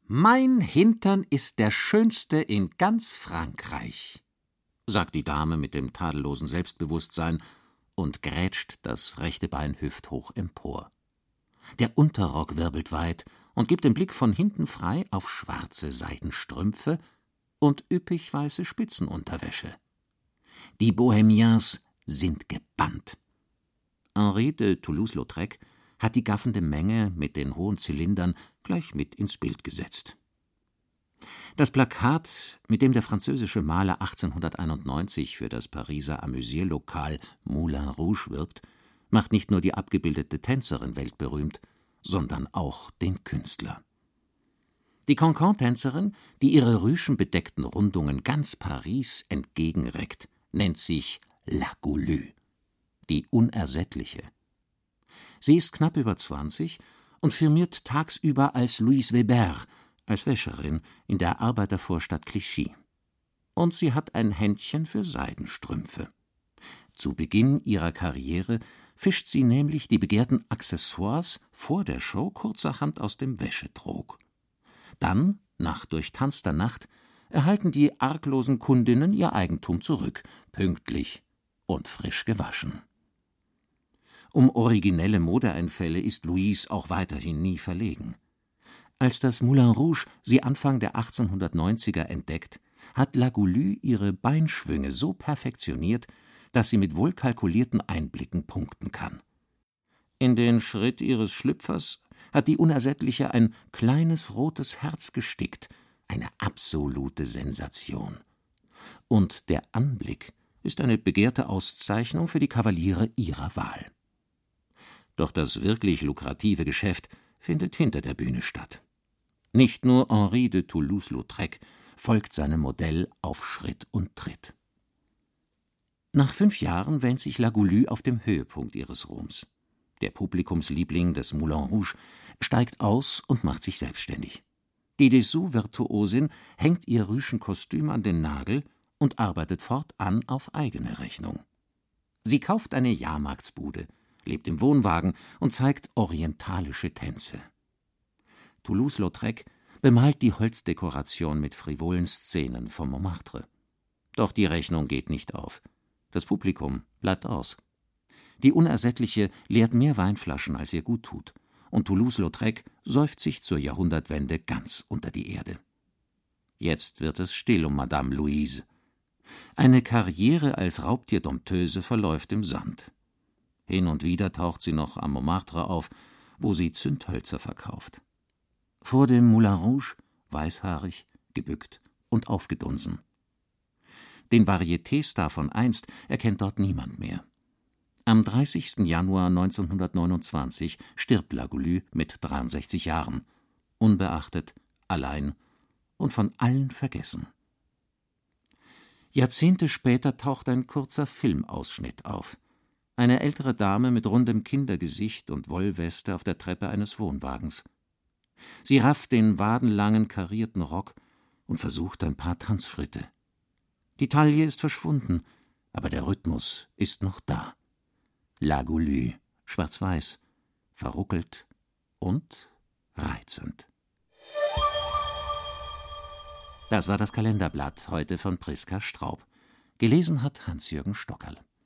»Mein Hintern ist der schönste in ganz Frankreich«, sagt die Dame mit dem tadellosen Selbstbewusstsein und grätscht das rechte Bein hüfthoch empor. Der Unterrock wirbelt weit und gibt den Blick von hinten frei auf schwarze Seidenstrümpfe und üppig weiße Spitzenunterwäsche. Die Bohemiens sind gebannt. Henri de Toulouse-Lautrec hat die gaffende Menge mit den hohen Zylindern gleich mit ins Bild gesetzt. Das Plakat, mit dem der französische Maler 1891 für das Pariser Amüsierlokal Moulin Rouge wirbt, macht nicht nur die abgebildete Tänzerin weltberühmt, sondern auch den Künstler. Die Cancan-Tänzerin, die ihre rüschenbedeckten Rundungen ganz Paris entgegenreckt, nennt sich La Goulue, die Unersättliche. Sie ist knapp über 20 und firmiert tagsüber als Louise Weber, als Wäscherin in der Arbeitervorstadt Clichy. Und sie hat ein Händchen für Seidenstrümpfe. Zu Beginn ihrer Karriere fischt sie nämlich die begehrten Accessoires vor der Show kurzerhand aus dem Wäschetrog. Dann, nach durchtanzter Nacht, erhalten die arglosen Kundinnen ihr Eigentum zurück, pünktlich und frisch gewaschen. Um originelle Modeeinfälle ist Louise auch weiterhin nie verlegen. Als das Moulin Rouge sie Anfang der 1890er entdeckt, hat La Goulue ihre Beinschwünge so perfektioniert, dass sie mit wohlkalkulierten Einblicken punkten kann. In den Schritt ihres Schlüpfers hat die Unersättliche ein kleines rotes Herz gestickt, eine absolute Sensation. Und der Anblick ist eine begehrte Auszeichnung für die Kavaliere ihrer Wahl. Doch das wirklich lukrative Geschäft findet hinter der Bühne statt. Nicht nur Henri de Toulouse-Lautrec folgt seinem Modell auf Schritt und Tritt. Nach 5 Jahren wähnt sich La Goulue auf dem Höhepunkt ihres Ruhms. Der Publikumsliebling des Moulin Rouge steigt aus und macht sich selbstständig. Die Dessous-Virtuosin hängt ihr Rüschenkostüm an den Nagel und arbeitet fortan auf eigene Rechnung. Sie kauft eine Jahrmarktsbude, lebt im Wohnwagen und zeigt orientalische Tänze. Toulouse-Lautrec bemalt die Holzdekoration mit frivolen Szenen vom Montmartre. Doch die Rechnung geht nicht auf. Das Publikum bleibt aus. Die Unersättliche leert mehr Weinflaschen, als ihr gut tut, und Toulouse-Lautrec säuft sich zur Jahrhundertwende ganz unter die Erde. Jetzt wird es still um Madame Louise. Eine Karriere als Raubtierdompteuse verläuft im Sand. Hin und wieder taucht sie noch am Montmartre auf, wo sie Zündhölzer verkauft. Vor dem Moulin Rouge weißhaarig, gebückt und aufgedunsen. Den Varieté-Star von einst erkennt dort niemand mehr. Am 30. Januar 1929 stirbt La Goulue mit 63 Jahren, unbeachtet, allein und von allen vergessen. Jahrzehnte später taucht ein kurzer Filmausschnitt auf. Eine ältere Dame mit rundem Kindergesicht und Wollweste auf der Treppe eines Wohnwagens. Sie rafft den wadenlangen karierten Rock und versucht ein paar Tanzschritte. Die Taille ist verschwunden, aber der Rhythmus ist noch da. La Goulue, schwarz-weiß, verruckelt und reizend. Das war das Kalenderblatt heute von Priska Straub. Gelesen hat Hans-Jürgen Stockerl.